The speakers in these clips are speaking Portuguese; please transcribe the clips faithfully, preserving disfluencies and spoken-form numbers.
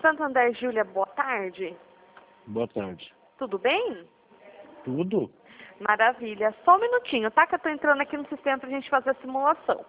Santander, Júlia, boa tarde. Boa tarde. Tudo bem? Tudo? Maravilha. Só um minutinho, tá? Que eu tô entrando aqui no sistema pra gente fazer a simulação.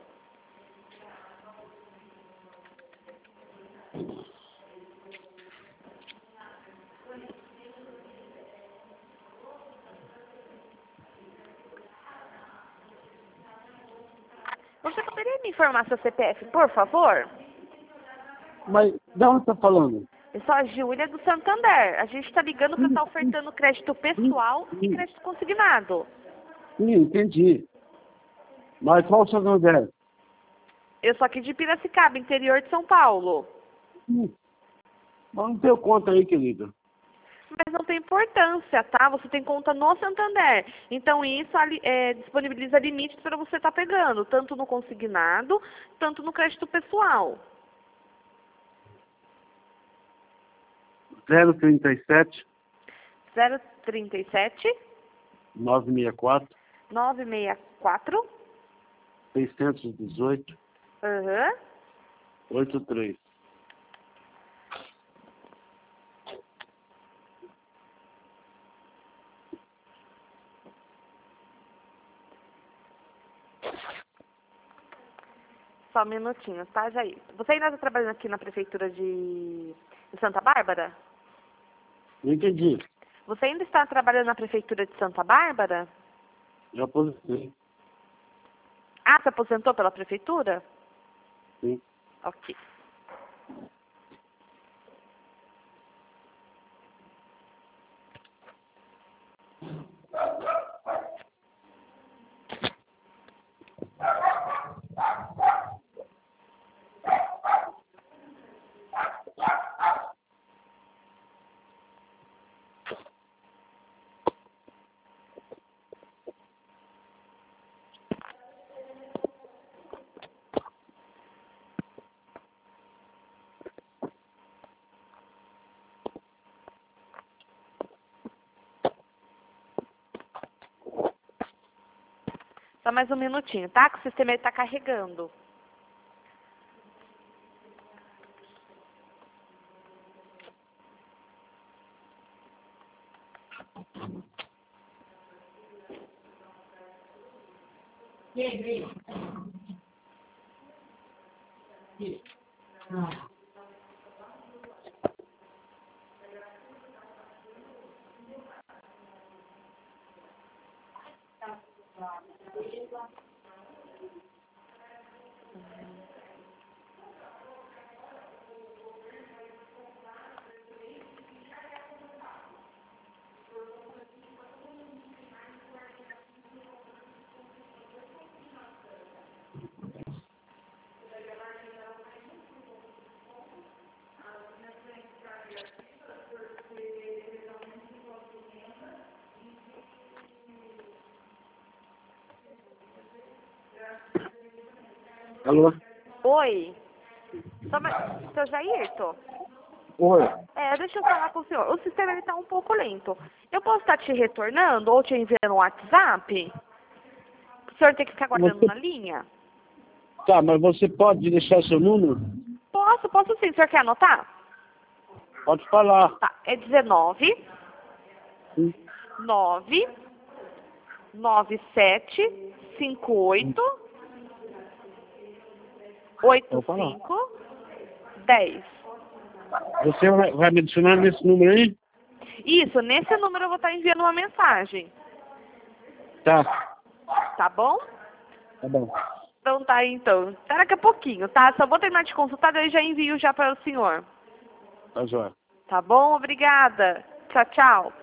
Você poderia me informar seu C P F, por favor? Mas de onde está falando? Eu sou a Júlia do Santander. A gente está ligando para estar ofertando crédito pessoal e crédito consignado. Sim, entendi. Mas qual o seu nome? Eu sou aqui de Piracicaba, interior de São Paulo. Hum. Mas não tenho conta aí, querido. Mas não tem importância, tá? Você tem conta no Santander. Então isso ali, é, disponibiliza limites para você estar pegando, tanto no consignado, tanto no crédito pessoal. zero trinta e sete, zero trinta e sete, novecentos e sessenta e quatro, novecentos e sessenta e quatro, seiscentos e dezoito, uhum. oitenta e três. Só um minutinho, tá, Jair? Você ainda está trabalhando aqui na prefeitura de, de Santa Bárbara? Não entendi. Você ainda está trabalhando na prefeitura de Santa Bárbara? Já aposentei. Ah, se aposentou pela prefeitura? Sim. Ok. Só mais um minutinho, tá? Que o sistema está carregando. Alô? Oi. Só mais... Seu Jairto? Oi. É, deixa eu falar com o senhor. O sistema está um pouco lento. Eu posso estar te retornando ou te enviando um WhatsApp? O senhor tem que ficar guardando Você... na linha? Tá, mas você pode deixar seu número? Posso, posso sim. O senhor quer anotar? Pode falar. Tá, é dezenove, Sim. nove, nove sete, cinco oito, oito cinco, dez. Você vai, vai me adicionar nesse número aí? Isso, nesse número eu vou estar enviando uma mensagem. Tá. Tá bom? Tá bom. Então tá aí, então. Até daqui a pouquinho, tá? Só vou terminar de consultar, daí já envio já para o senhor. Tá joia. Tá bom? Obrigada. Tchau, tchau.